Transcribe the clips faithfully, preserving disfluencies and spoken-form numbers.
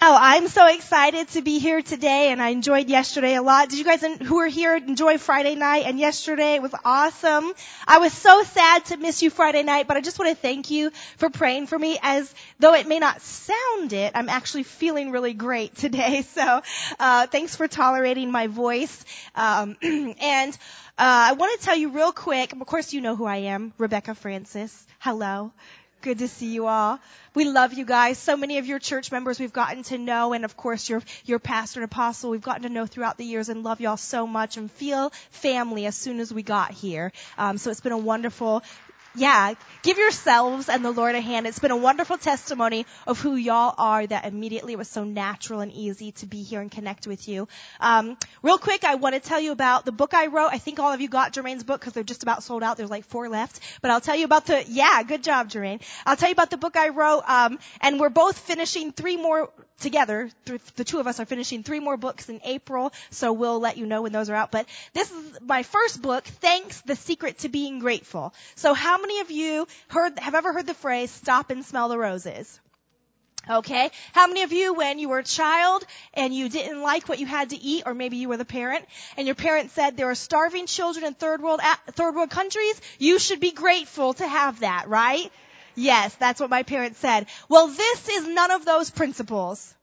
Oh, I'm so excited to be here today, and I enjoyed yesterday a lot. Did you guys who were here enjoy Friday night and yesterday? It was awesome. I was so sad to miss you Friday night, but I just want to thank you for praying for me. As though it may not sound it, I'm actually feeling really great today. So uh thanks for tolerating my voice. Um and uh I want to tell you real quick, of course you know who I am, Rebecca Francis. Hello. Good to see you all. We love you guys. So many of your church members we've gotten to know, and of course your your pastor and apostle we've gotten to know throughout the years, and love y'all so much and feel family as soon as we got here. Um, so it's been a wonderful, yeah, give yourselves and the Lord a hand. It's been a wonderful testimony of who y'all are, that immediately it was so natural and easy to be here and connect with you. Um, real quick, I want to tell you about the book I wrote. I think all of you got Jermaine's book because they're just about sold out. There's like four left. But I'll tell you about the, yeah, good job, Jermaine. I'll tell you about the book I wrote. Um, and we're both finishing three more together. The two of us are finishing three more books in April, so we'll let you know when those are out. But this is my first book, Thanks, the Secret to Being Grateful. So how many of you heard, have ever heard the phrase, stop and smell the roses? Okay. How many of you, when you were a child and you didn't like what you had to eat, or maybe you were the parent, and your parent said there are starving children in third world, third world countries, you should be grateful to have that, right? Yes, that's what my parents said. Well, this is none of those principles.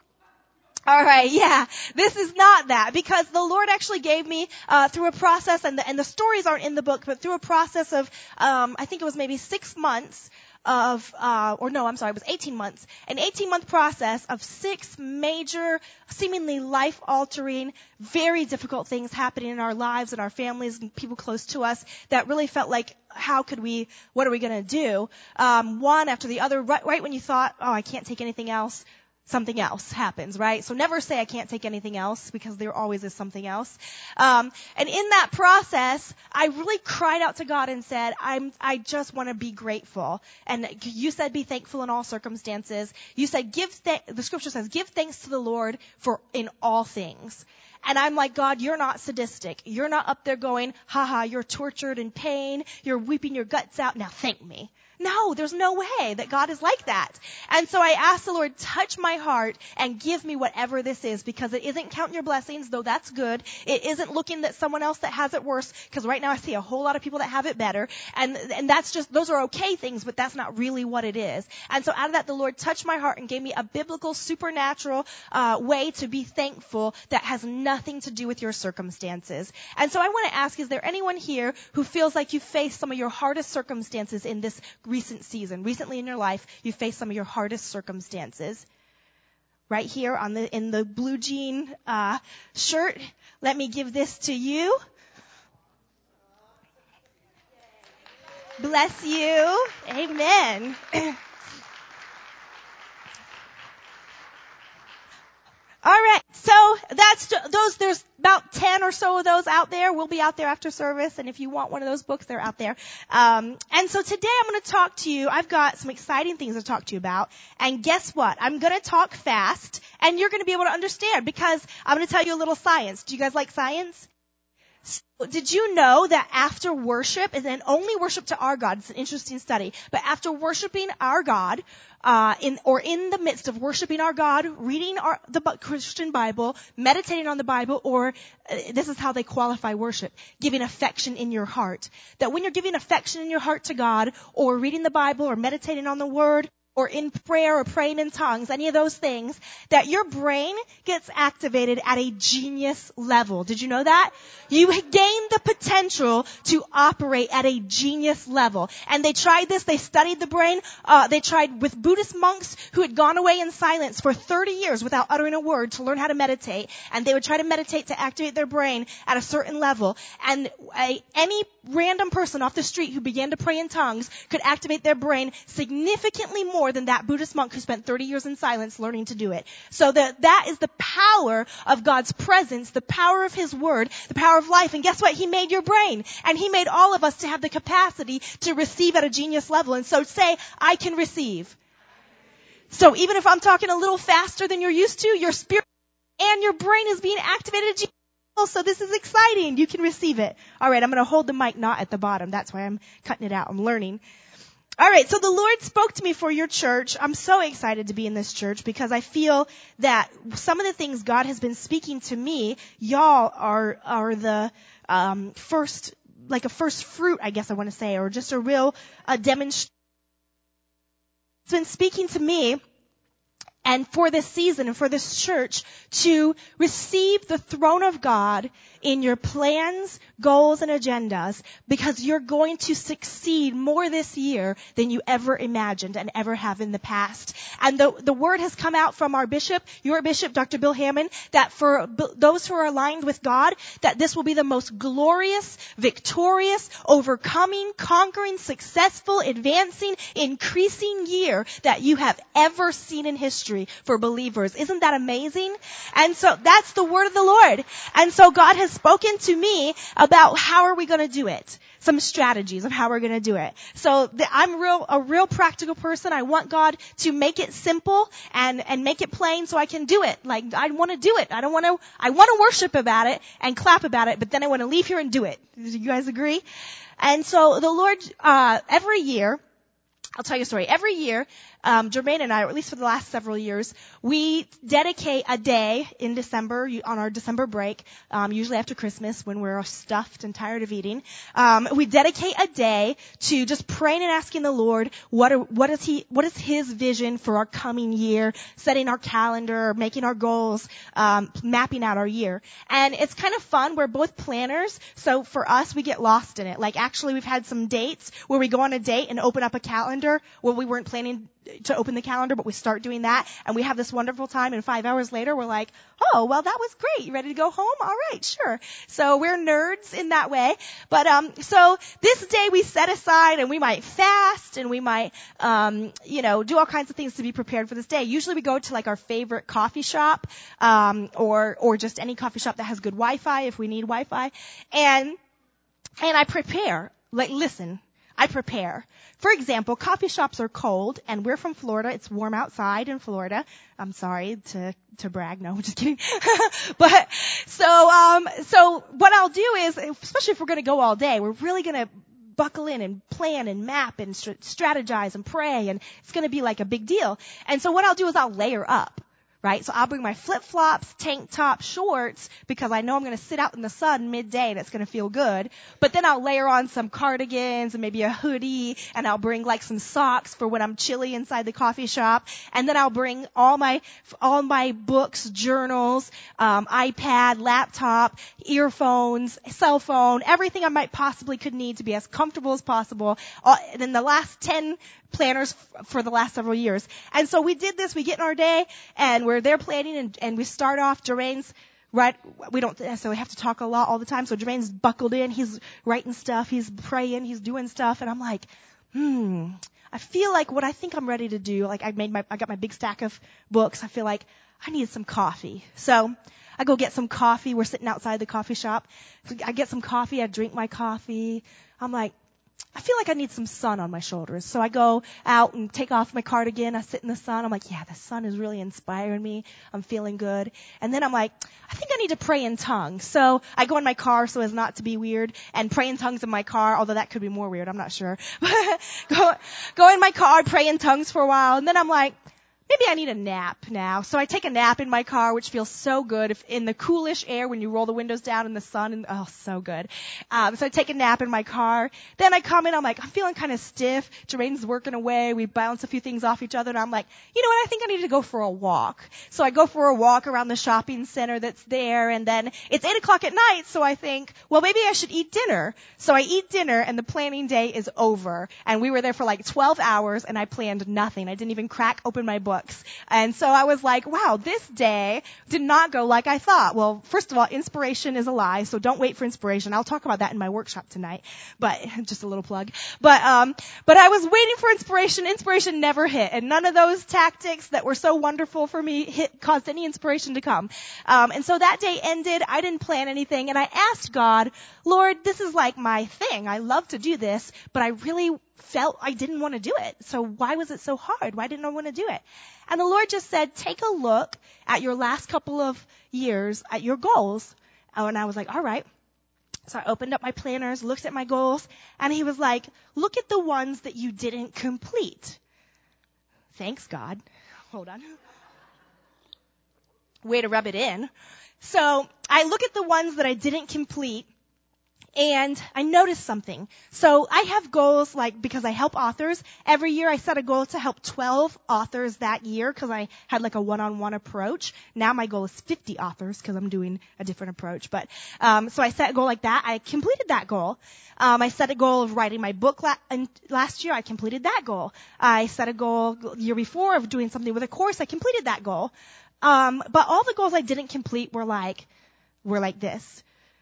All right, yeah. This is not that, because the Lord actually gave me uh through a process, and the and the stories aren't in the book, but through a process of um I think it was maybe six months of uh or no, I'm sorry, it was eighteen months. An eighteen month process of six major, seemingly life-altering, very difficult things happening in our lives and our families and people close to us that really felt like, how could we, what are we going to do? Um one after the other, right, right when you thought, oh, I can't take anything else, something else happens, right? So never say I can't take anything else, because there always is something else. Um, and in that process, I really cried out to God and said, I'm, I just want to be grateful. And you said be thankful in all circumstances. You said give, th- the scripture says, give thanks to the Lord for in all things. And I'm like, God, you're not sadistic. You're not up there going, haha, you're tortured in pain. You're weeping your guts out. Now thank me. No, there's no way that God is like that. And so I asked the Lord, touch my heart and give me whatever this is, because it isn't counting your blessings, though that's good. It isn't looking at someone else that has it worse, because right now I see a whole lot of people that have it better. And, and that's just, those are okay things, but that's not really what it is. And so out of that, the Lord touched my heart and gave me a biblical, supernatural, uh, way to be thankful that has nothing to do with your circumstances. And so I want to ask, is there anyone here who feels like you faced some of your hardest circumstances in this recent season? Recently in your life, you faced some of your hardest circumstances. Right here on the, in the blue jean, uh, shirt. Let me give this to you. Bless you. Amen. All right, so that's those. There's about ten or so of those out there. We'll be out there after service, and if you want one of those books, they're out there. Um, and so today I'm going to talk to you. I've got some exciting things to talk to you about. And guess what? I'm going to talk fast, and you're going to be able to understand, because I'm going to tell you a little science. Do you guys like science? So did you know that after worship, and then only worship to our God, it's an interesting study, but after worshiping our God, uh, in, or in the midst of worshiping our God, reading our, the Christian Bible, meditating on the Bible, or, uh, this is how they qualify worship, giving affection in your heart. That when you're giving affection in your heart to God, or reading the Bible, or meditating on the Word, or in prayer, or praying in tongues, any of those things, that your brain gets activated at a genius level. Did you know that? You gain the potential to operate at a genius level. And they tried this, they studied the brain, uh, they tried with Buddhist monks who had gone away in silence for thirty years without uttering a word to learn how to meditate. And they would try to meditate to activate their brain at a certain level. And a, any random person off the street who began to pray in tongues could activate their brain significantly more than that Buddhist monk who spent thirty years in silence learning to do it. So that, that is the power of God's presence, the power of His Word, the power of life. And guess what? He made your brain. And He made all of us to have the capacity to receive at a genius level. And so say, I can receive. So even if I'm talking a little faster than you're used to, your spirit and your brain is being activated at genius level. So this is exciting. You can receive it. All right, I'm going to hold the mic not at the bottom. That's why I'm cutting it out. I'm learning. All right, so the Lord spoke to me for your church. I'm so excited to be in this church because I feel that some of the things God has been speaking to me, y'all are are the um, first, like a first fruit, I guess I want to say, or just a real uh, demonstration. It's been speaking to me. And for this season and for this church to receive the throne of God in your plans, goals, and agendas, because you're going to succeed more this year than you ever imagined and ever have in the past. And the, the word has come out from our bishop, your bishop, Doctor Bill Hammond, that for b- those who are aligned with God, that this will be the most glorious, victorious, overcoming, conquering, successful, advancing, increasing year that you have ever seen in history for believers. Isn't that amazing? And so that's the word of the Lord. And so God has spoken to me about how are we going to do it. Some strategies of how we're going to do it. So the, I'm real, a real practical person. I want God to make it simple and, and make it plain so I can do it. Like, I want to do it. I don't want to, I want to worship about it and clap about it, but then I want to leave here and do it. Do you guys agree? And so the Lord, uh, every year, I'll tell you a story. Every year, um, Jermaine and I, or at least for the last several years, we dedicate a day in December, on our December break, um, usually after Christmas when we're stuffed and tired of eating. Um, we dedicate a day to just praying and asking the Lord, what are, what is He, what is His vision for our coming year, setting our calendar, making our goals, um, mapping out our year. And it's kind of fun. We're both planners, so for us, we get lost in it. Like, actually, we've had some dates where we go on a date and open up a calendar. Well, we weren't planning to open the calendar, but we start doing that, and we have this wonderful time, and five hours later, we're like, oh, well, that was great. You ready to go home? All right, sure. So we're nerds in that way. But, um, so this day we set aside, and we might fast, and we might, um, you know, do all kinds of things to be prepared for this day. Usually we go to, like, our favorite coffee shop, um, or, or just any coffee shop that has good Wi-Fi if we need Wi-Fi. And, and I prepare. Like, listen. I prepare. For example, coffee shops are cold, and we're from Florida. It's warm outside in Florida. I'm sorry to to brag. No, I'm just kidding. But so um so what I'll do is, especially if we're going to go all day, we're really going to buckle in and plan and map and st- strategize and pray, and it's going to be like a big deal. And so what I'll do is I'll layer up. Right? So I'll bring my flip-flops, tank top, shorts, because I know I'm going to sit out in the sun midday and it's going to feel good. But then I'll layer on some cardigans and maybe a hoodie, and I'll bring like some socks for when I'm chilly inside the coffee shop. And then I'll bring all my, all my books, journals, um, iPad, laptop, earphones, cell phone, everything I might possibly could need to be as comfortable as possible. Uh, and then the last ten planners f- for the last several years. And so we did this. We get in our day, and we're there planning, and, and we start off. Jermaine's right. We don't necessarily have to talk a lot all the time. So Jermaine's buckled in. He's writing stuff. He's praying. He's doing stuff. And I'm like, hmm. I feel like what I think I'm ready to do. Like I made my, I got my big stack of books. I feel like I need some coffee. So I go get some coffee. We're sitting outside the coffee shop. I get some coffee. I drink my coffee. I'm like, I feel like I need some sun on my shoulders. So I go out and take off my cardigan. I sit in the sun. I'm like, yeah, the sun is really inspiring me. I'm feeling good. And then I'm like, I think I need to pray in tongues. So I go in my car so as not to be weird and pray in tongues in my car, although that could be more weird. I'm not sure. go, go in my car, pray in tongues for a while. And then I'm like, maybe I need a nap now. So I take a nap in my car, which feels so good if in the coolish air when you roll the windows down in the sun. And oh, so good. Um, so I take a nap in my car. Then I come in. I'm like, I'm feeling kind of stiff. Jermaine's working away. We bounce a few things off each other. And I'm like, you know what? I think I need to go for a walk. So I go for a walk around the shopping center that's there. And then it's eight o'clock at night. So I think, well, maybe I should eat dinner. So I eat dinner, and the planning day is over. And we were there for like twelve hours, and I planned nothing. I didn't even crack open my book. And so I was like, wow, this day did not go like I thought. Well, first of all, inspiration is a lie, so don't wait for inspiration. I'll talk about that in my workshop tonight, but just a little plug. But, um, but I was waiting for inspiration. Inspiration never hit, and none of those tactics that were so wonderful for me hit, caused any inspiration to come. Um, and so that day ended. I didn't plan anything, and I asked God, Lord, this is like my thing. I love to do this, but I really felt I didn't want to do it. So why was it so hard? Why didn't I want to do it? And the Lord just said, take a look at your last couple of years, at your goals. And I was like, all right. So I opened up my planners, looked at my goals, and he was like, look at the ones that you didn't complete. Thanks, God. Hold on. Way to rub it in. So I look at the ones that I didn't complete, and I noticed something. So I have goals, like, because I help authors. Every year I set a goal to help twelve authors that year because I had like a one-on-one approach. Now my goal is fifty authors because I'm doing a different approach. But, um, so I set a goal like that. I completed that goal. Um, I set a goal of writing my book la- and last year. I completed that goal. I set a goal the year before of doing something with a course. I completed that goal. Um, but all the goals I didn't complete were like, were like this.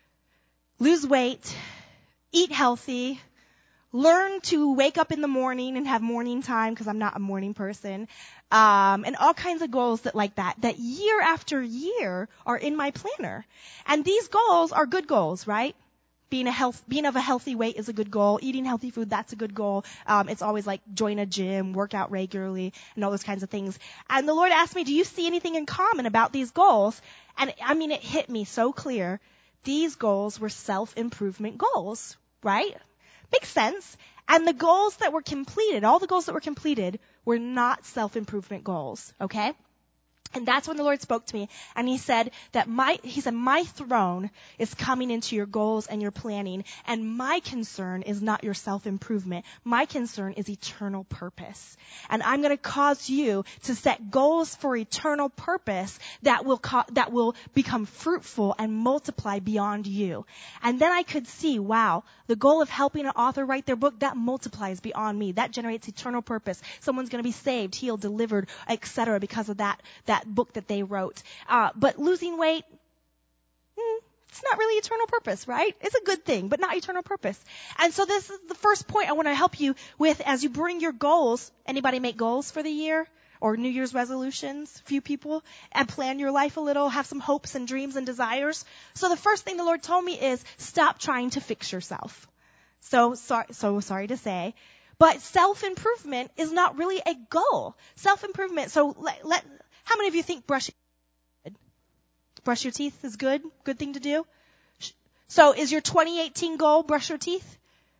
Lose weight, eat healthy, learn to wake up in the morning and have morning time because I'm not a morning person, um, and all kinds of goals that like that, that year after year are in my planner. And these goals are good goals, right? Being a health, being of a healthy weight is a good goal. Eating healthy food, that's a good goal. Um, it's always like join a gym, work out regularly, and all those kinds of things. And the Lord asked me, do you see anything in common about these goals? And I mean, it hit me so clear. These goals were self-improvement goals, right? Makes sense. And the goals that were completed, all the goals that were completed were not self-improvement goals, okay? And that's when the Lord spoke to me, and he said that my, he said, my throne is coming into your goals and your planning, and my concern is not your self-improvement. My concern is eternal purpose. And I'm going to cause you to set goals for eternal purpose that will, co- that will become fruitful and multiply beyond you. And then I could see, wow, the goal of helping an author write their book, that multiplies beyond me. That generates eternal purpose. Someone's going to be saved, healed, delivered, et cetera because of that, that book that they wrote. Uh, but losing weight, hmm, it's not really eternal purpose, right? It's a good thing, but not eternal purpose. And so this is the first point I want to help you with as you bring your goals. Anybody make goals for the year? Or New Year's resolutions? Few people. And plan your life a little, have some hopes and dreams and desires. So the first thing the Lord told me is stop trying to fix yourself. So, sorry, so sorry to say. But self-improvement is not really a goal. Self-improvement, so let, let how many of you think brushing brush your teeth is good? Good thing to do? So is your twenty eighteen goal brush your teeth?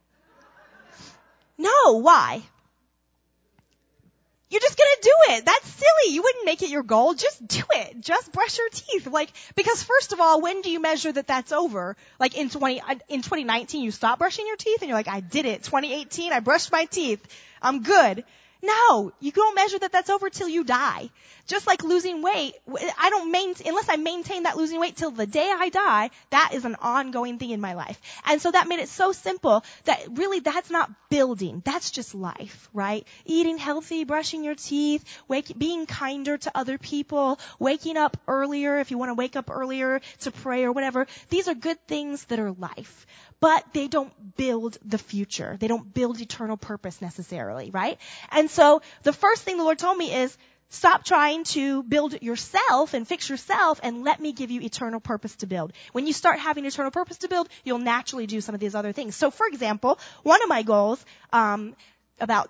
No, why? You're just gonna do it. That's silly. You wouldn't make it your goal. Just do it. Just brush your teeth. Like, because first of all, when do you measure that that's over? Like in twenty, in twenty nineteen, you stop brushing your teeth and you're like, I did it. twenty eighteen, I brushed my teeth. I'm good. No, you don't measure that that's over till you die. Just like losing weight, I don't maintain, unless I maintain that losing weight till the day I die, that is an ongoing thing in my life. And so that made it so simple that really that's not building. That's just life, right? Eating healthy, brushing your teeth, wake, being kinder to other people, waking up earlier if you want to wake up earlier to pray or whatever. These are good things that are life. But they don't build the future. They don't build eternal purpose necessarily, right? And so the first thing the Lord told me is stop trying to build yourself and fix yourself and let me give you eternal purpose to build. When you start having eternal purpose to build, you'll naturally do some of these other things. So for example, one of my goals, um, about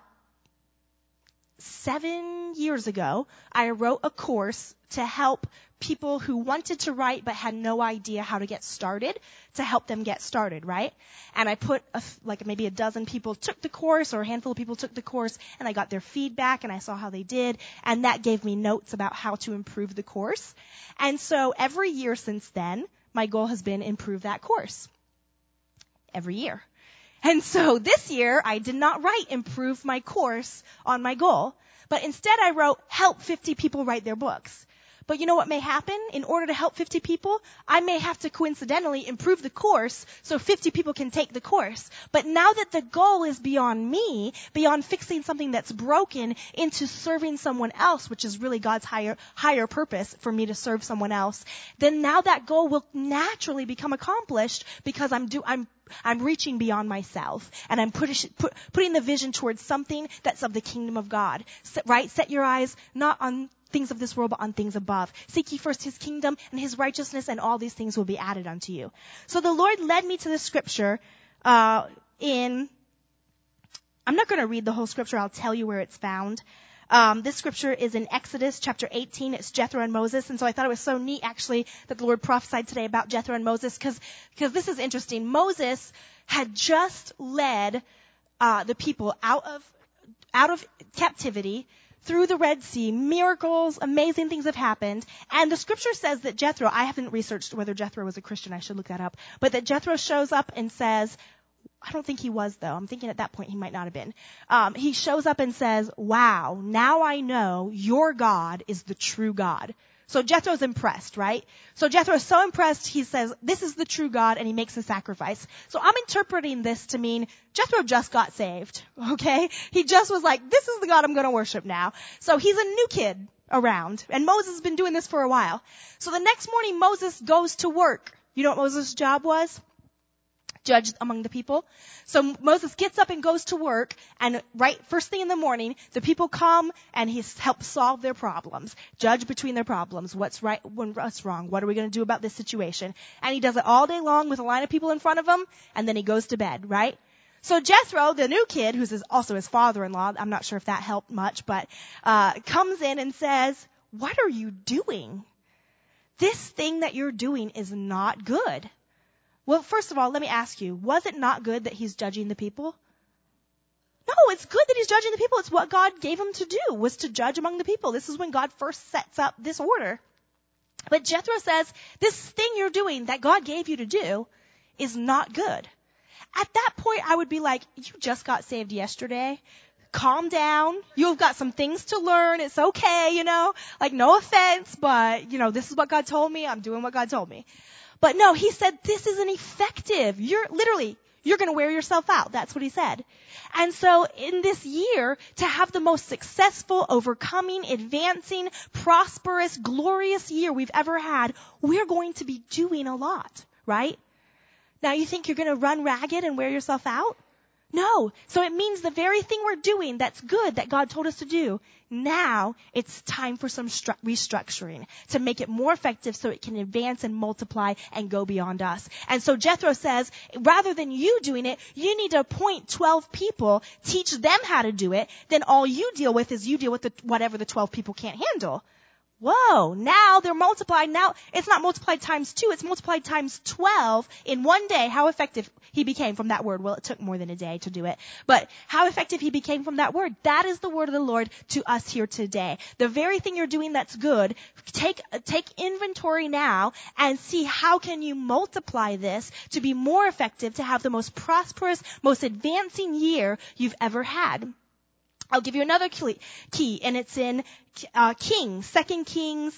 seven years ago, I wrote a course to help people who wanted to write but had no idea how to get started, to help them get started, right? And I put a, like maybe a dozen people took the course or a handful of people took the course and I got their feedback and I saw how they did and that gave me notes about how to improve the course. And so every year since then, my goal has been improve that course. Every year. And so this year I did not write improve my course on my goal, but instead I wrote help fifty people write their books. But you know what may happen? In order to help fifty people, I may have to coincidentally improve the course so fifty people can take the course. But now that the goal is beyond me, beyond fixing something that's broken into serving someone else, which is really God's higher, higher purpose for me to serve someone else, then now that goal will naturally become accomplished because I'm do, I'm I'm reaching beyond myself and I'm put, put, putting the vision towards something that's of the kingdom of God, Set, right? Set your eyes not on things of this world, but on things above. Seek ye first his kingdom and his righteousness, and all these things will be added unto you. So the Lord led me to the scripture, uh, in, I'm not going to read the whole scripture. I'll tell you where it's found. Um, this scripture is in Exodus chapter eighteen. It's Jethro and Moses. And so I thought it was so neat, actually, that the Lord prophesied today about Jethro and Moses, because because this is interesting. Moses had just led uh, the people out of out of captivity through the Red Sea. Miracles, amazing things have happened. And the scripture says that Jethro, I haven't researched whether Jethro was a Christian, I should look that up, but that Jethro shows up and says, I don't think he was, though. I'm thinking at that point he might not have been. Um, he shows up and says, wow, now I know your God is the true God. So Jethro's impressed, right? So Jethro's so impressed, he says, this is the true God, and he makes a sacrifice. So I'm interpreting this to mean Jethro just got saved, okay? He just was like, this is the God I'm going to worship now. So he's a new kid around, and Moses has been doing this for a while. So the next morning, Moses goes to work. You know what Moses' job was? Judge among the people. So Moses gets up and goes to work, and right first thing in the morning, the people come and he helps solve their problems, judge between their problems. What's right, what's wrong? What are we going to do about this situation? And he does it all day long with a line of people in front of him, and then he goes to bed, right? So Jethro, the new kid, who's his, also his father-in-law, I'm not sure if that helped much, but uh comes in and says, "What are you doing? This thing that you're doing is not good." Well, first of all, let me ask you, was it not good that he's judging the people? No, it's good that he's judging the people. It's what God gave him to do, was to judge among the people. This is when God first sets up this order. But Jethro says, this thing you're doing that God gave you to do is not good. At that point, I would be like, you just got saved yesterday. Calm down. You've got some things to learn. It's okay, you know, like no offense, but you know, this is what God told me. I'm doing what God told me. But no, he said, this isn't effective. You're literally, you're going to wear yourself out. That's what he said. And so in this year, to have the most successful, overcoming, advancing, prosperous, glorious year we've ever had, we're going to be doing a lot, right? Now you think you're going to run ragged and wear yourself out? No. So it means the very thing we're doing that's good that God told us to do, now it's time for some stru- restructuring to make it more effective so it can advance and multiply and go beyond us. And so Jethro says, rather than you doing it, you need to appoint twelve people, teach them how to do it, then all you deal with is you deal with the, whatever the twelve people can't handle. Whoa, now they're multiplied. Now it's not multiplied times two, it's multiplied times twelve in one day. How effective he became from that word. Well, it took more than a day to do it, but how effective he became from that word. That is the word of the Lord to us here today. The very thing you're doing that's good, take, take inventory now and see how can you multiply this to be more effective, to have the most prosperous, most advancing year you've ever had. I'll give you another key, and it's in uh, Kings, Second Kings,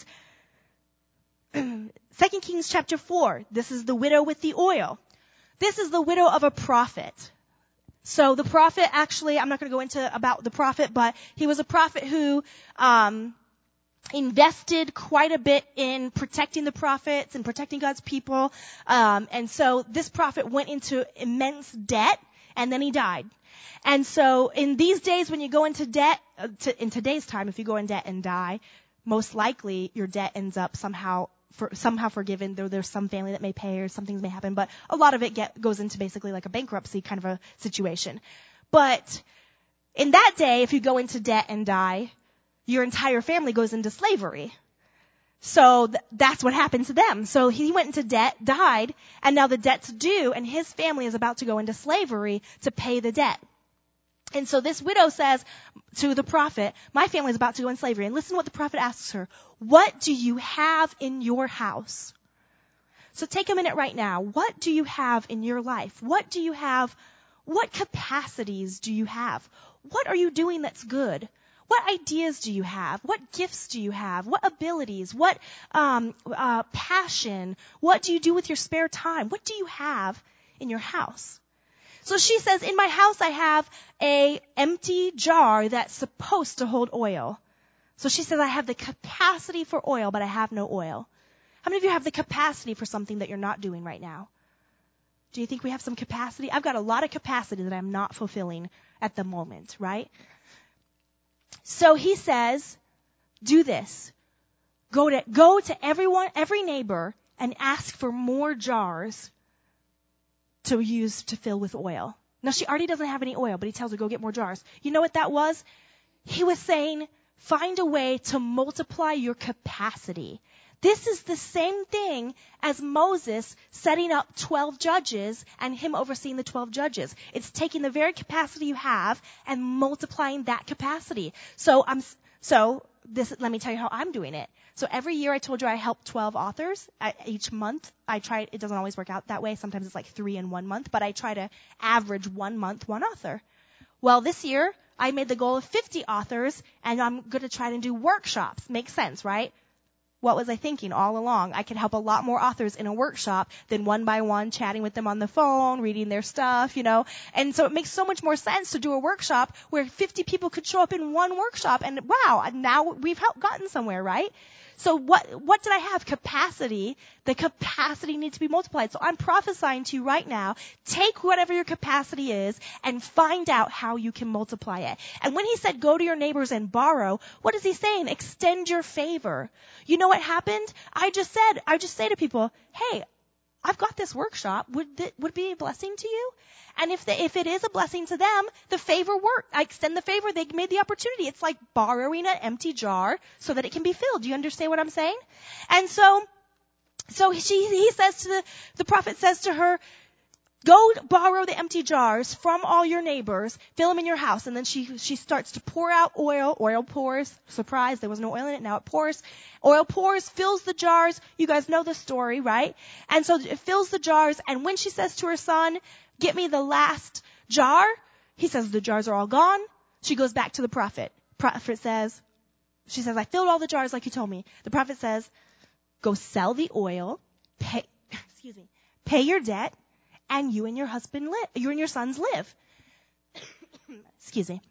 Second Kings chapter four. This is the widow with the oil. This is the widow of a prophet. So the prophet, actually, I'm not going to go into about the prophet, but he was a prophet who um invested quite a bit in protecting the prophets and protecting God's people. Um and so this prophet went into immense debt, and then he died. And so in these days when you go into debt, uh, to, in today's time, if you go in debt and die, most likely your debt ends up somehow for, somehow forgiven. There, there's some family that may pay or some things may happen, but a lot of it get, goes into basically like a bankruptcy kind of a situation. But in that day, if you go into debt and die, your entire family goes into slavery. So th- that's what happened to them. So he went into debt, died, and now the debt's due, and his family is about to go into slavery to pay the debt. And so this widow says to the prophet, my family is about to go in slavery. And listen to what the prophet asks her. What do you have in your house? So take a minute right now. What do you have in your life? What do you have? What capacities do you have? What are you doing that's good? What ideas do you have? What gifts do you have? What abilities? What um, uh, passion? What do you do with your spare time? What do you have in your house? So she says, in my house I have a empty jar that's supposed to hold oil. So she says, I have the capacity for oil, but I have no oil. How many of you have the capacity for something that you're not doing right now? Do you think we have some capacity? I've got a lot of capacity that I'm not fulfilling at the moment, right? So he says, do this. Go to, go to everyone, every neighbor and ask for more jars to use to fill with oil. Now she already doesn't have any oil, but he tells her, go get more jars. You know what that was? he was saying, find a way to multiply your capacity. This is the same thing as Moses setting up twelve judges and him overseeing the twelve judges. It's taking the very capacity you have and multiplying that capacity. So I'm, so this, let me tell you how I'm doing it. So every year I told you I help twelve authors. I, each month I try, it doesn't always work out that way. Sometimes it's like three in one month, but I try to average one month, one author. Well, this year I made the goal of fifty authors and I'm going to try to do workshops. Makes sense, right? What was I thinking all along? I could help a lot more authors in a workshop than one by one chatting with them on the phone, reading their stuff, you know. And so it makes so much more sense to do a workshop where fifty people could show up in one workshop and wow, now we've helped gotten somewhere, right? So what, what did I have? Capacity. The capacity needs to be multiplied. So I'm prophesying to you right now, take whatever your capacity is and find out how you can multiply it. And when he said go to your neighbors and borrow, what is he saying? Extend your favor. You know what happened? I just said, I just say to people, hey, I've got this workshop. Would th- would it be a blessing to you? And if the, if it is a blessing to them, the favor worked. I extend the favor. They made the opportunity. It's like borrowing an empty jar so that it can be filled. Do you understand what I'm saying? And so, so she, he says to the, the prophet says to her, go borrow the empty jars from all your neighbors, fill them in your house. And then she, she starts to pour out oil. Oil pours. Surprise, there was no oil in it. Now it pours. Oil pours, fills the jars. You guys know the story, right? And so it fills the jars. And when she says to her son, get me the last jar, he says the jars are all gone. She goes back to the prophet. Prophet says, she says, I filled all the jars like you told me. The prophet says, go sell the oil, pay, excuse me, pay your debt, and you and your husband live, you and your sons live. Excuse me.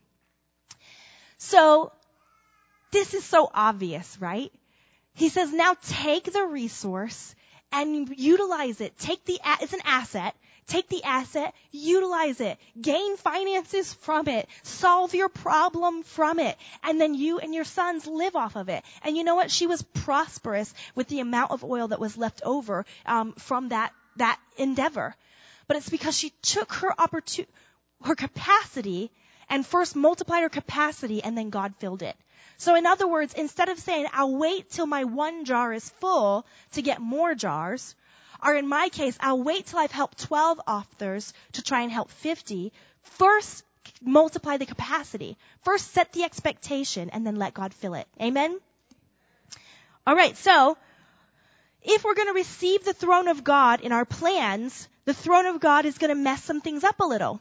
So, this is so obvious, right? He says, now take the resource and utilize it. Take the, it's an asset. Take the asset, utilize it, gain finances from it, solve your problem from it, and then you and your sons live off of it. And you know what? She was prosperous with the amount of oil that was left over um, from that that endeavor. But it's because she took her opportunity, her capacity, and first multiplied her capacity, and then God filled it. So in other words, instead of saying, I'll wait till my one jar is full to get more jars, or in my case, I'll wait till I've helped twelve authors to try and help fifty. First, multiply the capacity. First, set the expectation, and then let God fill it. Amen? All right, so if we're going to receive the throne of God in our plans, the throne of God is going to mess some things up a little.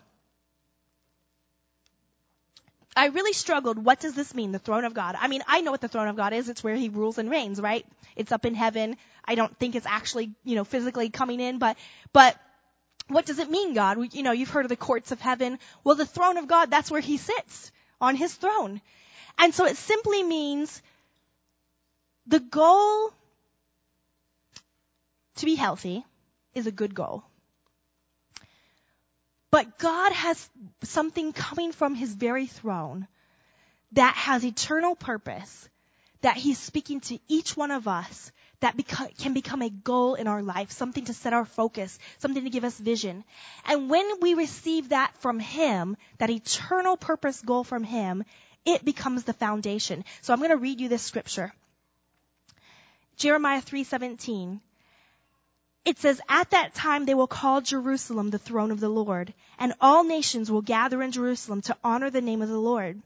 I really struggled. What does this mean, the throne of God? I mean, I know what the throne of God is. It's where he rules and reigns, right? It's up in heaven. I don't think it's actually, you know, physically coming in, but, but what does it mean, God? We, you know, you've heard of the courts of heaven. Well, the throne of God, that's where he sits, on his throne. And so it simply means the goal to be healthy is a good goal. But God has something coming from his very throne that has eternal purpose, that he's speaking to each one of us, that beco- can become a goal in our life, something to set our focus, something to give us vision. And when we receive that from him, that eternal purpose goal from him, it becomes the foundation. So I'm going to read you this scripture. Jeremiah three seventeen. It says, at that time they will call Jerusalem the throne of the Lord, and all nations will gather in Jerusalem to honor the name of the Lord.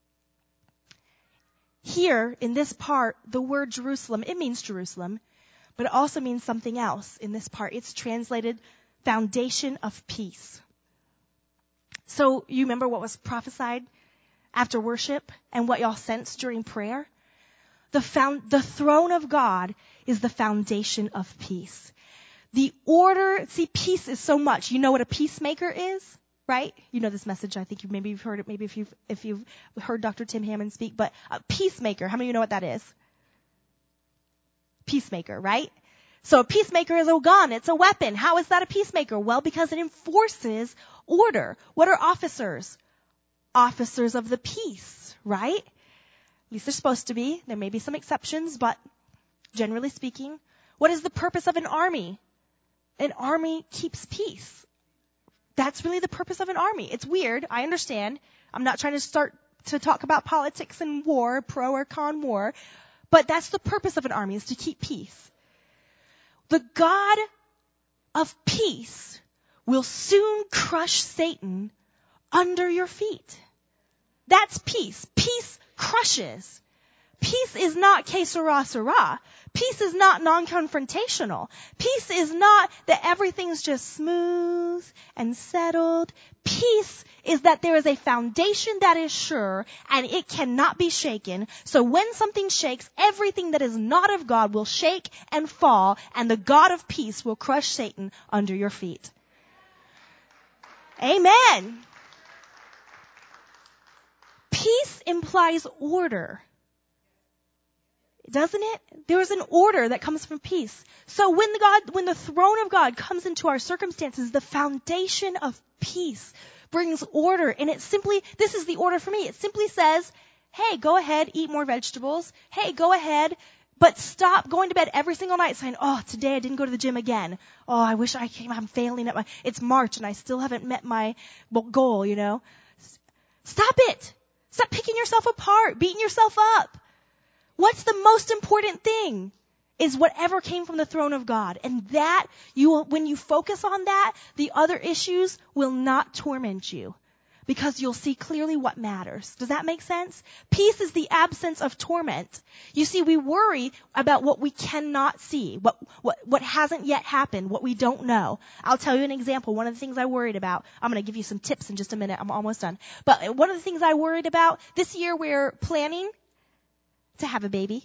Here, in this part, the word Jerusalem, it means Jerusalem, but it also means something else in this part. It's translated foundation of peace. So you remember what was prophesied after worship and what y'all sensed during prayer? The found, the throne of God is the foundation of peace. The order, see, peace is so much. You know what a peacemaker is, right? You know this message. I think you maybe you've heard it. Maybe if you've if you've heard Doctor Tim Hammond speak. But a peacemaker. How many of you know what that is? Peacemaker, right? So a peacemaker is a gun. It's a weapon. How is that a peacemaker? Well, because it enforces order. What are officers? Officers of the peace, right? At least they're supposed to be. There may be some exceptions, but generally speaking, what is the purpose of an army? An army keeps peace. That's really the purpose of an army. It's weird. I understand. I'm not trying to start to talk about politics and war, pro or con war, but that's the purpose of an army, is to keep peace. The God of peace will soon crush Satan under your feet. That's peace. Peace crushes. Peace is not que sera, sera. Peace is not non-confrontational. Peace is not that everything's just smooth and settled. Peace is that there is a foundation that is sure and it cannot be shaken. So when something shakes, everything that is not of God will shake and fall, and the God of peace will crush Satan under your feet. Amen. Peace implies order. Doesn't it? There is an order that comes from peace. So when the God, when the throne of God comes into our circumstances, the foundation of peace brings order. And it simply, this is the order for me. It simply says, hey, go ahead, eat more vegetables. Hey, go ahead, but stop going to bed every single night saying, oh, today I didn't go to the gym again. Oh, I wish I came, I'm failing at my, it's March and I still haven't met my goal, you know. Stop it. Stop picking yourself apart, beating yourself up. What's the most important thing is whatever came from the throne of God. And that, you will, when you focus on that, the other issues will not torment you because you'll see clearly what matters. Does that make sense? Peace is the absence of torment. You see, we worry about what we cannot see, what, what, what hasn't yet happened, what we don't know. I'll tell you an example. One of the things I worried about, I'm going to give you some tips in just a minute. I'm almost done. But one of the things I worried about this year, we're planning to have a baby.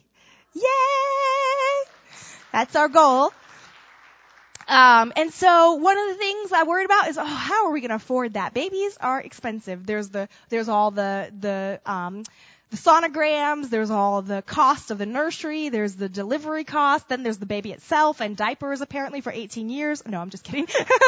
Yay! That's our goal. Um, and so one of the things I worried about is, oh, how are we going to afford that? Babies are expensive. There's the, there's all the, the, um, the sonograms. There's all the cost of the nursery. There's the delivery cost. Then there's the baby itself and diapers apparently for eighteen years. No, I'm just kidding.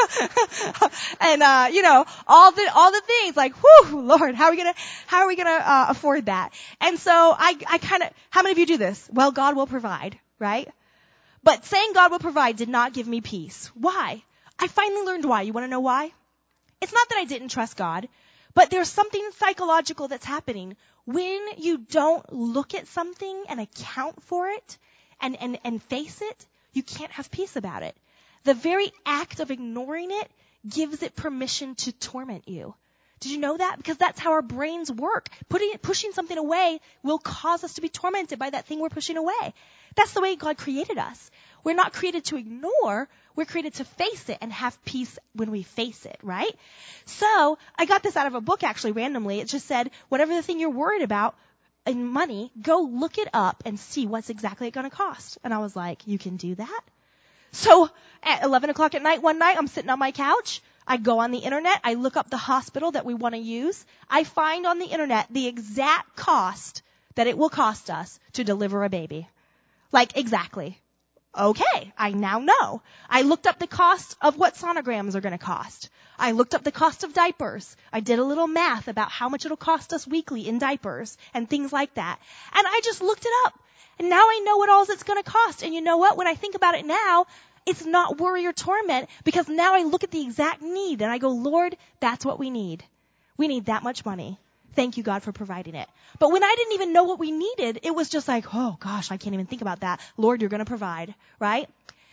and, uh, you know, all the, all the things like, whew, Lord, how are we going to, how are we going to, uh, afford that? And so I, I kind of, how many of you do this? Well, God will provide, right? But saying God will provide did not give me peace. Why? I finally learned why. You want to know why? It's not that I didn't trust God, but there's something psychological that's happening. When you don't look at something and account for it and, and, and face it, you can't have peace about it. The very act of ignoring it gives it permission to torment you. Did you know that? Because that's how our brains work. Putting, pushing something away will cause us to be tormented by that thing we're pushing away. That's the way God created us. We're not created to ignore. We're created to face it and have peace when we face it, right? So I got this out of a book actually randomly. It just said, whatever the thing you're worried about in money, go look it up and see what's exactly going to cost. And I was like, you can do that? So at eleven o'clock at night one night, I'm sitting on my couch. I go on the internet. I look up the hospital that we want to use. I find on the internet the exact cost that it will cost us to deliver a baby. Like exactly. Okay, I now know. I looked up the cost of what sonograms are going to cost. I looked up the cost of diapers. I did a little math about how much it'll cost us weekly in diapers and things like that. And I just looked it up. And now I know what all it's going to cost. And you know what? When I think about it now, it's not worry or torment because now I look at the exact need and I go, Lord, that's what we need. We need that much money. Thank you, God, for providing it. But when I didn't even know what we needed, it was just like, oh gosh, I can't even think about that. Lord, you're going to provide, right?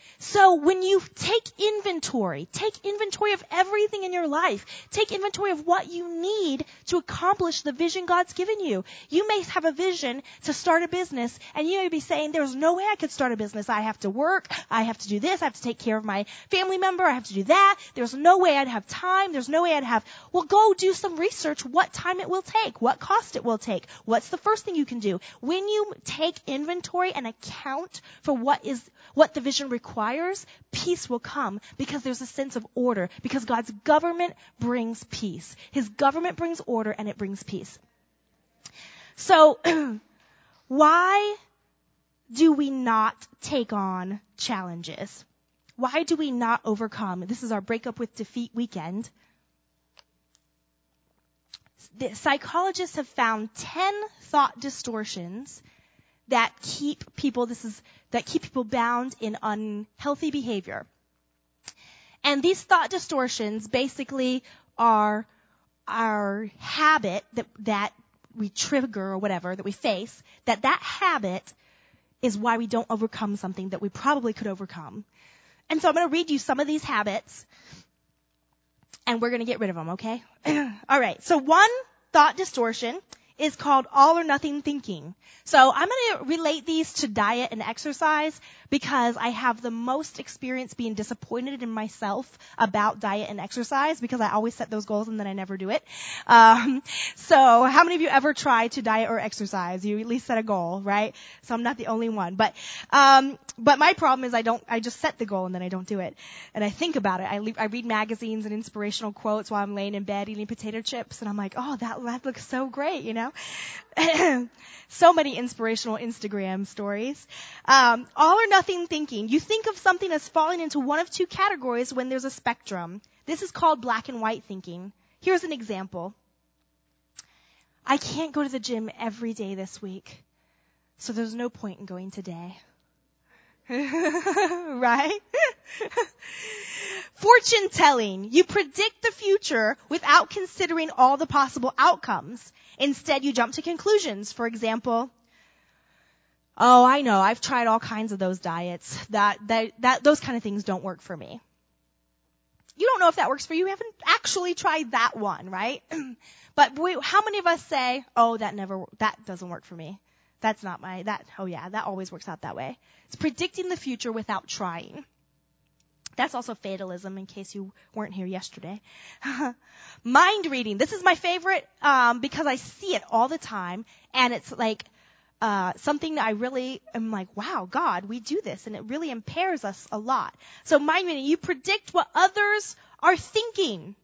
So when you take inventory, take inventory of everything in your life. Take inventory of what you need to accomplish the vision God's given you. You may have a vision to start a business, and you may be saying, there's no way I could start a business. I have to work. I have to do this. I have to take care of my family member. I have to do that. There's no way I'd have time. There's no way I'd have, well, go do some research what time it will take, what cost it will take. What's the first thing you can do? When you take inventory and account for what is, what the vision requires, peace will come because there's a sense of order, because God's government brings peace. His government brings order and it brings peace. So why do we not take on challenges? Why do we not overcome? This is our breakup with defeat weekend. The psychologists have found ten thought distortions that keep people, this is, that keep people bound in unhealthy behavior. And these thought distortions basically are our habit that, that we trigger or whatever that we face, that that habit is why we don't overcome something that we probably could overcome. And so I'm going to read you some of these habits, and we're going to get rid of them, okay? All right. So one thought distortion is called all or nothing thinking. So I'm going to relate these to diet and exercise because I have the most experience being disappointed in myself about diet and exercise because I always set those goals and then I never do it. Um, so how many of you ever try to diet or exercise? You at least set a goal, right? So I'm not the only one. But um, but my problem is I don't. I just set the goal and then I don't do it. And I think about it. I, le- I read magazines and inspirational quotes while I'm laying in bed eating potato chips, and I'm like, oh, that that looks so great, you know. So many inspirational Instagram stories. Um, all or nothing thinking. You think of something as falling into one of two categories when there's a spectrum. This is called black and white thinking. Here's an example. I can't go to the gym every day this week, so there's no point in going today. Right? Fortune telling. You predict the future without considering all the possible outcomes. Instead, you jump to conclusions. For example, oh, I know, I've tried all kinds of those diets. That, that, that, those kind of things don't work for me. You don't know if that works for you. You haven't actually tried that one, right? But wait, how many of us say, oh, that never, that doesn't work for me. That's not my, that, oh yeah, that always works out that way. It's predicting the future without trying. That's also fatalism, in case you weren't here yesterday. Mind reading. This is my favorite um, because I see it all the time, and it's like uh, something that I really am like, wow, God, we do this, and it really impairs us a lot. So mind reading, you predict what others are thinking.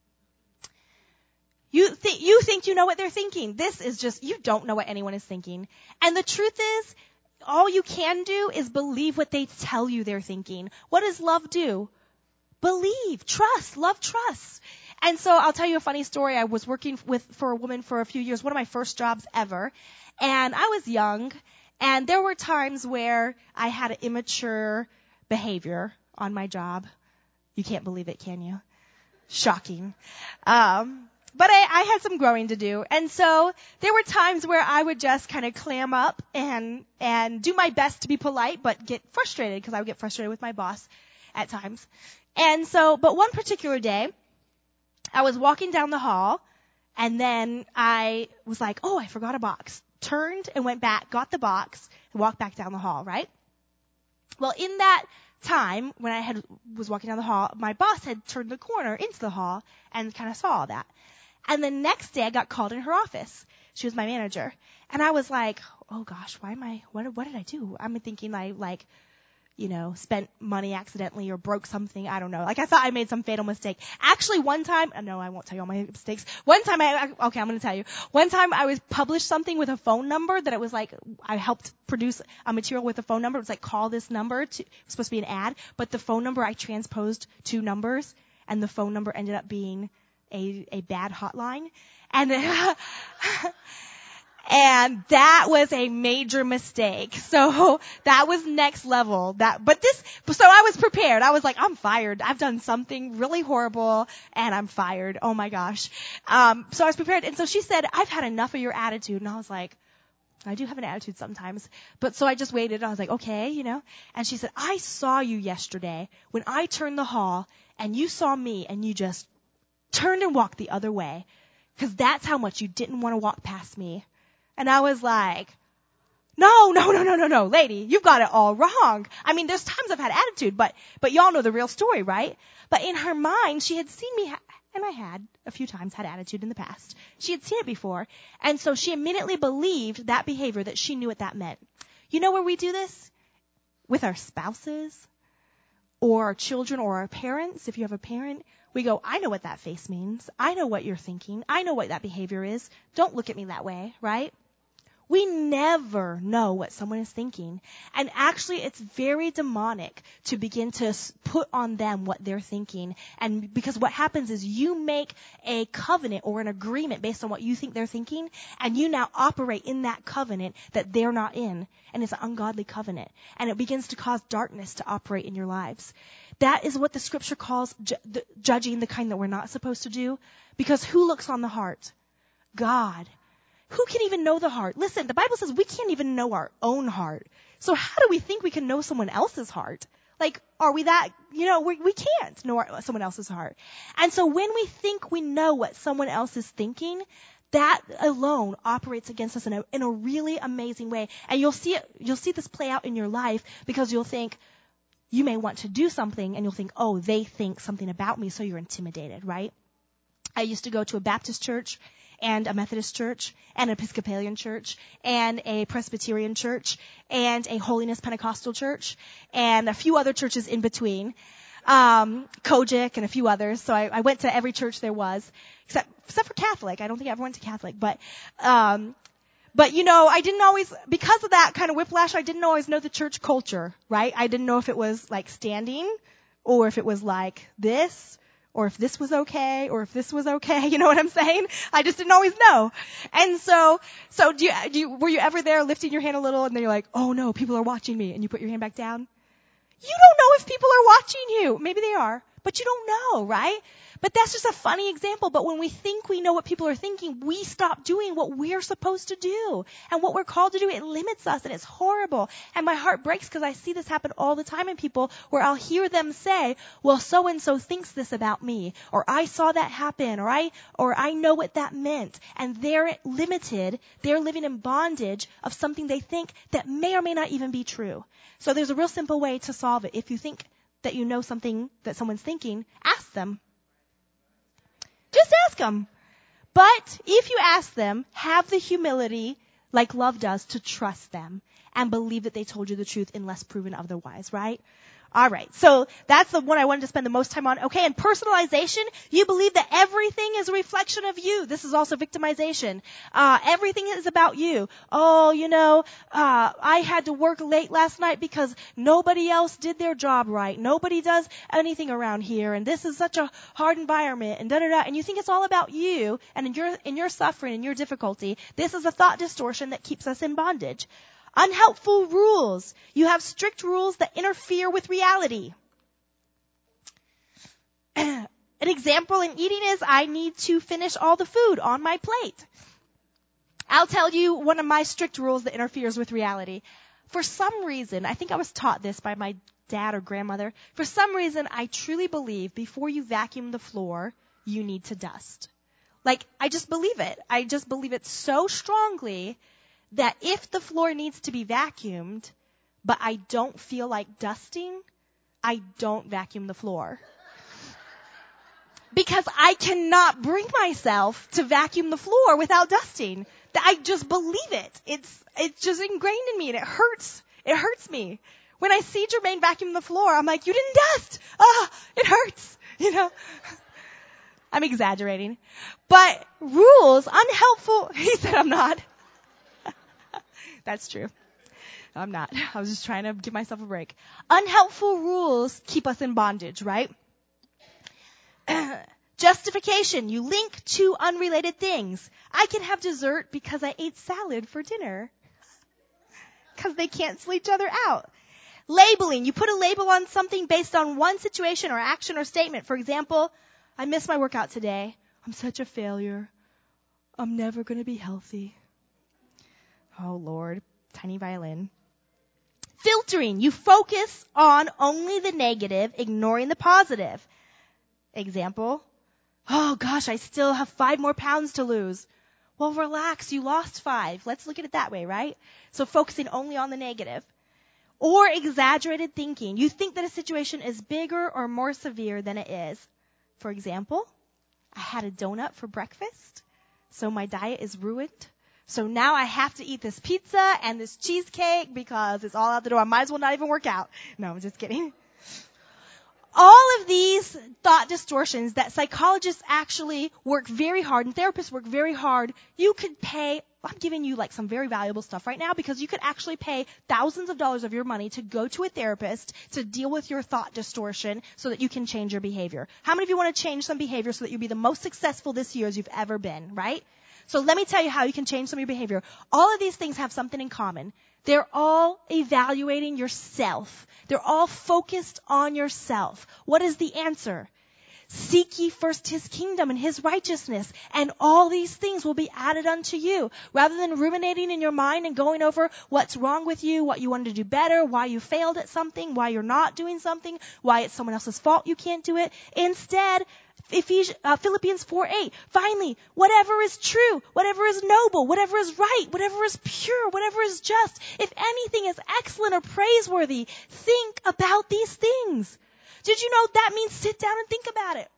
You think you think you know what they're thinking. This is just, you don't know what anyone is thinking. And the truth is, all you can do is believe what they tell you they're thinking. What does love do? Believe, trust, love trusts. And so I'll tell you a funny story. I was working with for a woman for a few years, one of my first jobs ever, and I was young, and there were times where I had an immature behavior on my job. You can't believe it, can you? Shocking. Um, But I, I had some growing to do. And so there were times where I would just kind of clam up and, and do my best to be polite, but get frustrated because I would get frustrated with my boss at times. And so, but one particular day, I was walking down the hall and then I was like, oh, I forgot a box. Turned and went back, got the box, and walked back down the hall, right? Well, in that time when I had, was walking down the hall, my boss had turned the corner into the hall and kind of saw all that. And the next day I got called in her office. She was my manager. And I was like, oh gosh, why am I, what, what did I do? I'm thinking I like, you know, spent money accidentally or broke something. I don't know. Like I thought I made some fatal mistake. Actually one time, no, I won't tell you all my mistakes. One time I, okay, I'm going to tell you. One time I was published something with a phone number that it was like, I helped produce a material with a phone number. It was like, call this number to, it was supposed to be an ad, but the phone number I transposed two numbers and the phone number ended up being a, a bad hotline. And, and that was a major mistake. So that was next level. That, but this, so I was prepared. I was like, I'm fired. I've done something really horrible and I'm fired. Oh my gosh. Um, so I was prepared. And so she said, I've had enough of your attitude. And I was like, I do have an attitude sometimes. But so I just waited. I was like, okay, you know. And she said, I saw you yesterday when I turned the hall and you saw me and you just turned and walked the other way because that's how much you didn't want to walk past me. And I was like, no, no, no, no, no, no, lady, you've got it all wrong. I mean, there's times I've had attitude, but, but y'all know the real story, right? But in her mind, she had seen me, ha- and I had a few times had attitude in the past. She had seen it before. And so she immediately believed that behavior that she knew what that meant. You know where we do this? With our spouses or our children or our parents. If you have a parent, we go, I know what that face means. I know what you're thinking. I know what that behavior is. Don't look at me that way, right? We never know what someone is thinking. And actually, it's very demonic to begin to put on them what they're thinking. And because what happens is you make a covenant or an agreement based on what you think they're thinking, and you now operate in that covenant that they're not in. And it's an ungodly covenant. And it begins to cause darkness to operate in your lives. That is what the scripture calls ju- the, judging the kind that we're not supposed to do. Because who looks on the heart? God. who can even know the heart? Listen, the Bible says we can't even know our own heart. So how do we think we can know someone else's heart? Like, are we that, you know, we, we can't know our, someone else's heart. And so when we think we know what someone else is thinking, that alone operates against us in a, in a really amazing way. And you'll see it, you'll see this play out in your life because you'll think, you may want to do something and you'll think, oh, they think something about me, so you're intimidated, right? I used to go to a Baptist church and a Methodist church and an Episcopalian church and a Presbyterian church and a Holiness Pentecostal church and a few other churches in between, um, Kojic and a few others. So I, I went to every church there was, except except for Catholic. I don't think I ever went to Catholic, but um, but you know, I didn't always, because of that kind of whiplash, I didn't always know the church culture, right? I didn't know if it was like standing or if it was like this, or if this was okay, or if this was okay, you know what I'm saying? I just didn't always know. And so, so do you, do you, were you ever there lifting your hand a little and then you're like, oh no, people are watching me, and you put your hand back down? You don't know if people are watching you. Maybe they are, but you don't know, right? But that's just a funny example. But when we think we know what people are thinking, we stop doing what we're supposed to do. And what we're called to do, it limits us, and it's horrible. And my heart breaks because I see this happen all the time in people where I'll hear them say, well, so-and-so thinks this about me, or I saw that happen, or I, or I know what that meant. And they're limited. They're living in bondage of something they think that may or may not even be true. So there's a real simple way to solve it. If you think that you know something that someone's thinking, ask them. Just ask them. But if you ask them, have the humility, like love does, to trust them and believe that they told you the truth unless proven otherwise, right? All right. So that's the one I wanted to spend the most time on. Okay. And personalization, you believe that everything is a reflection of you. This is also victimization. Uh, everything is about you. Oh, you know, uh, I had to work late last night because nobody else did their job right. Nobody does anything around here. And this is such a hard environment, and da da da. And you think it's all about you and in your, in your suffering and your difficulty. This is a thought distortion that keeps us in bondage. Unhelpful rules. You have strict rules that interfere with reality. An example in eating is I need to finish all the food on my plate. I'll tell you one of my strict rules that interferes with reality. For some reason, I think I was taught this by my dad or grandmother. For some reason, I truly believe before you vacuum the floor, you need to dust. Like, I just believe it. I just believe it so strongly that if the floor needs to be vacuumed, but I don't feel like dusting, I don't vacuum the floor. Because I cannot bring myself to vacuum the floor without dusting. I just believe it. It's, it's just ingrained in me, and it hurts. It hurts me. When I see Jermaine vacuum the floor, I'm like, you didn't dust. Ah, it hurts. You know? I'm exaggerating. But rules, unhelpful, he said I'm not. That's true. I'm not. I was just trying to give myself a break. Unhelpful rules keep us in bondage, right? Justification. You link two unrelated things. I can have dessert because I ate salad for dinner. Because they cancel each other out. Labeling. You put a label on something based on one situation or action or statement. For example, I missed my workout today. I'm such a failure. I'm never going to be healthy. Oh, Lord. Tiny violin. Filtering. You focus on only the negative, ignoring the positive. Example. Oh, gosh, I still have five more pounds to lose. Well, relax. You lost five. Let's look at it that way, right? So focusing only on the negative. Or exaggerated thinking. You think that a situation is bigger or more severe than it is. For example, I had a donut for breakfast, so my diet is ruined. So now I have to eat this pizza and this cheesecake because it's all out the door. I might as well not even work out. No, I'm just kidding. All of these thought distortions that psychologists actually work very hard and therapists work very hard, you could pay, I'm giving you like some very valuable stuff right now because you could actually pay thousands of dollars of your money to go to a therapist to deal with your thought distortion so that you can change your behavior. How many of you want to change some behavior so that you'll be the most successful this year as you've ever been, right? So let me tell you how you can change some of your behavior. All of these things have something in common. They're all evaluating yourself. They're all focused on yourself. What is the answer? Seek ye first his kingdom and his righteousness, and all these things will be added unto you. Rather than ruminating in your mind and going over what's wrong with you, what you wanted to do better, why you failed at something, why you're not doing something, why it's someone else's fault you can't do it. Instead, Ephesians, uh, Philippians four eight, finally, whatever is true, whatever is noble, whatever is right, whatever is pure, whatever is just, if anything is excellent or praiseworthy, think about these things. Did you know that means sit down and think about it?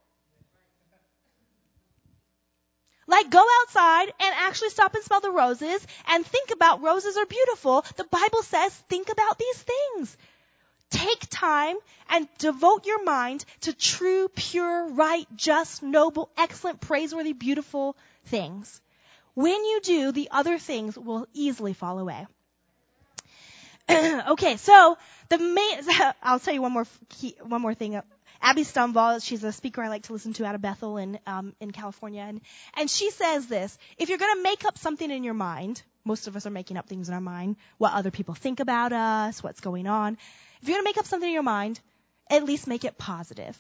Like go outside and actually stop and smell the roses and think about roses are beautiful. The Bible says think about these things. Take time and devote your mind to true, pure, right, just, noble, excellent, praiseworthy, beautiful things. When you do, the other things will easily fall away. Okay, so the main, I'll tell you one more key, one more thing. Abby Stumvall, she's a speaker I like to listen to out of Bethel in um, in California, and and she says this: if you're going to make up something in your mind, most of us are making up things in our mind, what other people think about us, what's going on. If you're going to make up something in your mind, at least make it positive.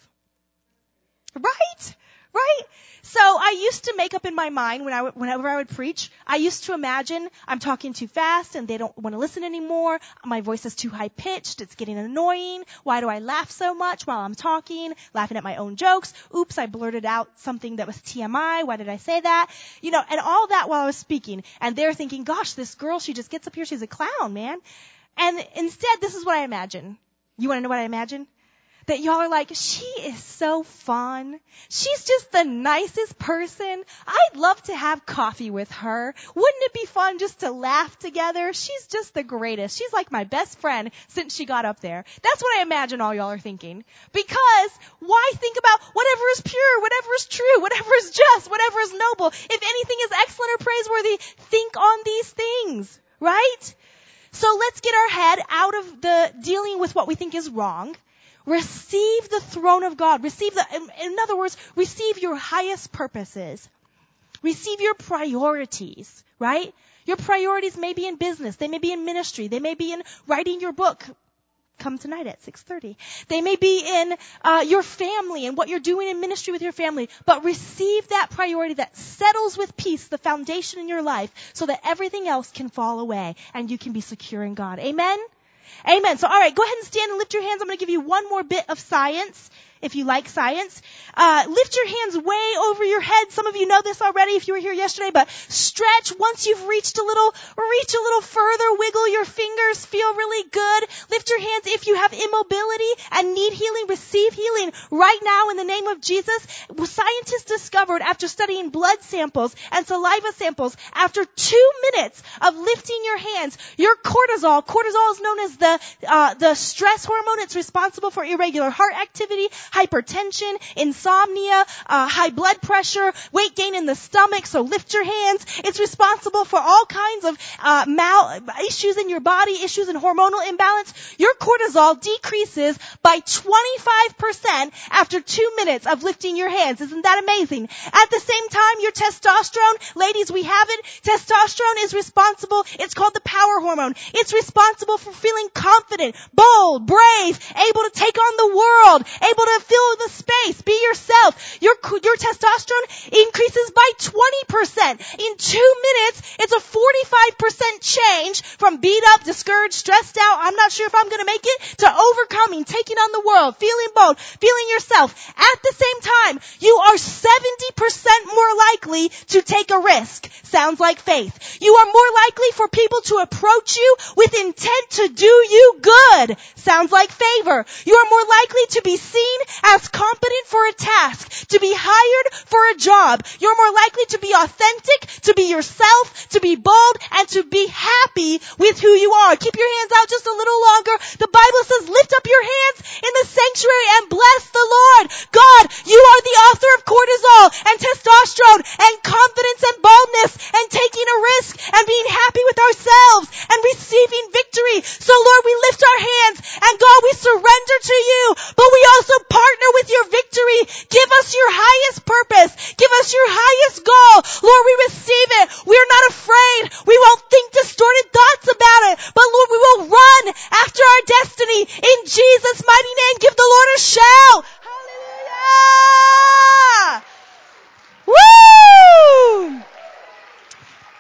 Right? Right? So I used to make up in my mind when I w- whenever I would preach, I used to imagine I'm talking too fast and they don't want to listen anymore. My voice is too high pitched. It's getting annoying. Why do I laugh so much while I'm talking? Laughing at my own jokes. Oops, I blurted out something that was T M I. Why did I say that? You know, and all that while I was speaking. And they're thinking, gosh, this girl, she just gets up here. She's a clown, man. And instead, this is what I imagine. You want to know what I imagine? That y'all are like, she is so fun. She's just the nicest person. I'd love to have coffee with her. Wouldn't it be fun just to laugh together? She's just the greatest. She's like my best friend since she got up there. That's what I imagine all y'all are thinking. Because why think about whatever is pure, whatever is true, whatever is just, whatever is noble? If anything is excellent or praiseworthy, think on these things, right? So let's get our head out of the dealing with what we think is wrong. Receive the throne of God. Receive the, in other words, receive your highest purposes. Receive your priorities, right? Your priorities may be in business. They may be in ministry. They may be in writing your book. Come tonight at six thirty. They may be in uh, your family and what you're doing in ministry with your family. But receive that priority that settles with peace the foundation in your life so that everything else can fall away and you can be secure in God. Amen? Amen. So, all right, go ahead and stand and lift your hands. I'm going to give you one more bit of science, if you like science. Uh, lift your hands way over your head. Some of you know this already if you were here yesterday, but stretch once you've reached a little, reach a little further. Wiggle your fingers. Feel really good. Lift your hands if you have immobility and need healing. Receive healing right now in the name of Jesus. Scientists discovered after studying blood samples and saliva samples, after two minutes of lifting your hands, your cortisol, cortisol is known as the, uh, the stress hormone. It's responsible for irregular heart activity, hypertension, insomnia, uh, high blood pressure, weight gain in the stomach. So lift your hands. It's responsible for all kinds of uh, mal issues in your body, issues in hormonal imbalance. Your cortisol decreases by twenty-five percent after two minutes of lifting your hands. Isn't that amazing? At the same time, your testosterone, ladies, we have it. Testosterone is responsible. It's called the power hormone. It's responsible for feeling confident, bold, brave, able to take on the world, able to fill the space, be yourself. Your, your testosterone increases by twenty percent. In two minutes, it's a forty-five percent change from beat up, discouraged, stressed out, I'm not sure if I'm going to make it, to overcoming, taking on the world, feeling bold, feeling yourself. At the same time, you are seventy percent more likely to take a risk. Sounds like faith. You are more likely for people to approach you with intent to do you good. Sounds like favor. You are more likely to be seen as competent for a task, to be hired for a job. You're more likely to be authentic, to be yourself, to be bold, and to be happy with who you are. Keep your hands out just a little longer. The Bible says lift up your hands in the sanctuary and bless the Lord. God, you are the author of cortisol and testosterone and confidence and boldness and taking a risk and being happy with ourselves and receiving victory. So Lord, we lift our hands and God, we surrender to you, but we also partner with your victory. Give us your highest purpose. Give us your highest goal. Lord, we receive it. We're not afraid. We won't think distorted thoughts about it, but Lord, we will run after our destiny. In Jesus' mighty name, give the Lord a shout. Hallelujah!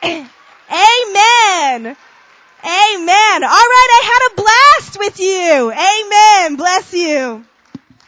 Amen. Amen. All right, I had a blast with you. Amen. Bless you.